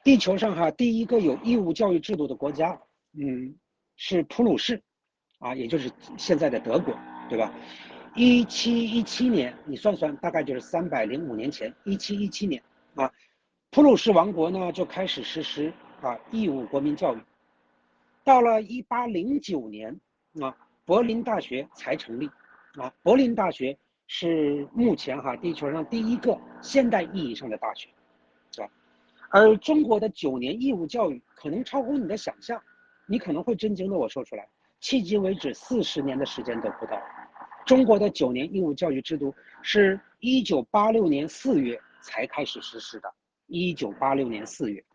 地球上第一个有义务教育制度的国家，是普鲁士，也就是现在的德国，对吧？1717年，你算算，大概就是305年前，1717年普鲁士王国呢就开始实施义务国民教育。到了1809年柏林大学才成立柏林大学是目前地球上第一个现代意义上的大学而中国的9年义务教育可能超乎你的想象，你可能会震惊的我说出来，迄今为止40年的时间都不到。中国的9年义务教育制度是1986年4月才开始实施的，1986年4月。